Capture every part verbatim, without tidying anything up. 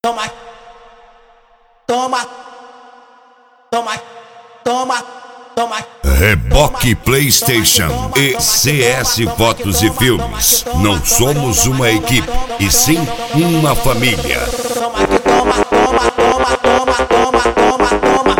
Toma, toma, toma, toma, toma. Reboque PlayStation e C S Fotos e Filmes. Não somos uma equipe, e sim uma família. Toma, toma, toma, toma, toma, toma, toma, toma,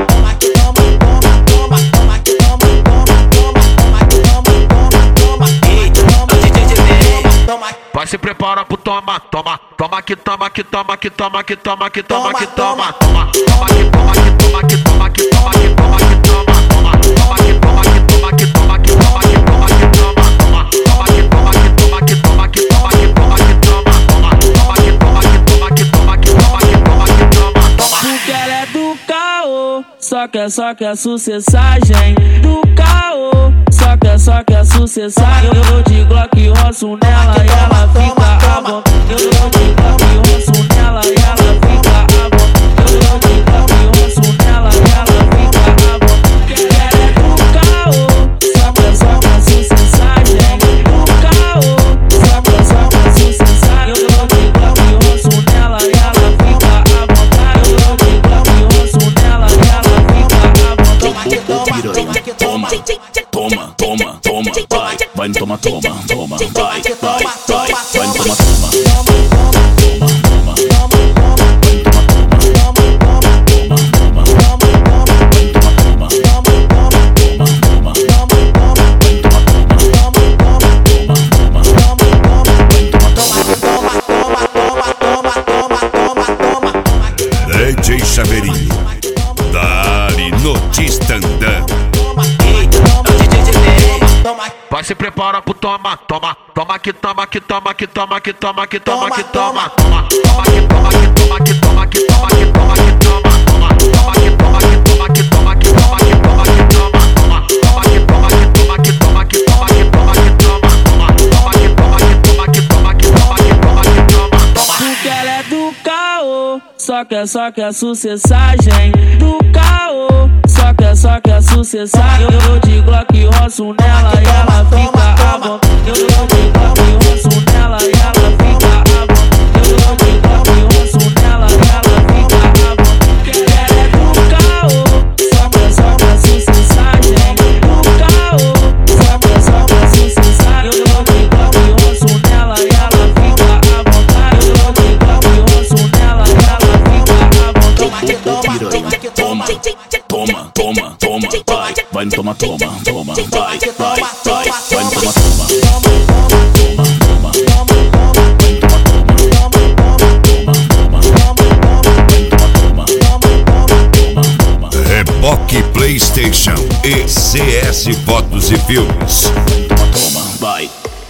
Vai se prepara pro toma, toma, toma que toma que toma que toma que toma que toma que toma, toma, toma que toma que toma que toma que toma que toma que toma, toma, toma que toma que toma que toma que toma que toma que toma, toma, toma que toma que toma que toma que toma que toma que toma, toma, toma que toma que toma que toma que toma que toma que toma, toma. Porque ela é do caô, só quer, só quer sucessagem do caô. Só quer, só quer sucessar. Eu, eu de Glock roço nela e ela fica à vontade. Eu, eu de Glock roço nela e ela fica à vontade. Eu, eu de Glock roço nela e ela fica à vontade. Porque ela é do caô, só quer, só quer sucessagem do caô. Só quer, só quer sucessar. Eu, eu de Glock roço nela e ela fica à vontade. Eu, eu de Glock roço nela e ela fica à vontade. Toma, toma, toma, toma, vai, vai no toma, toma, toma, vai, vai, vai, vai no toma, toma, D J Chaveirinho, dali no Tistandã. Vai se prepara pro toma, toma, toma que toma que toma que toma que toma que toma que toma, toma, toma que toma que toma que toma que toma que toma que toma, toma, toma que toma que toma que toma que toma que toma que toma, toma, toma que toma que toma que toma que toma que toma que toma, toma, toma que toma que toma que toma que toma que toma que toma, toma. Porque ela é do caô, só quer, só quer sucessagem do caô. Só quer, só quer sucessar. Eu, eu de Glock roço nela e ela fica à vontade. Eu, eu de Glock roço nela e ela fica à vontade. Eu, eu de Glock roço nela e ela fica à vontade. Porque ela é do caô, só quer, só quer sucessagem do caô. Só quer, só quer sucessar. Eu, eu de Glock roço nela e ela fica à vontade. Eu, eu de Glock roço nela e ela fica à vontade. toma, toma, toma, toma, vai, vai no toma, toma, toma, vai, vai, vai, vai no toma, toma, toma, toma, Reboque PlayStation e C S Fotos e Filmes. toma, toma, vai.